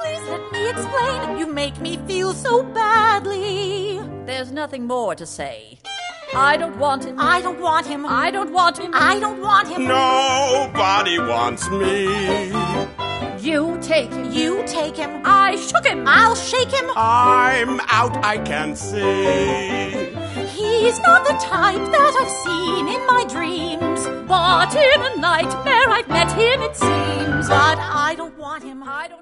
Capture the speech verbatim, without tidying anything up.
please let me explain. You make me feel so badly. There's nothing more to say. I don't want him. I don't want him. I don't want him. I don't want him. Nobody wants me. You take him. You take him. I shook him. I'll shake him. I'm out, I can see. He's not the type that I've seen in my dreams. But in a nightmare I've met him, it seems. But I don't want him. I don't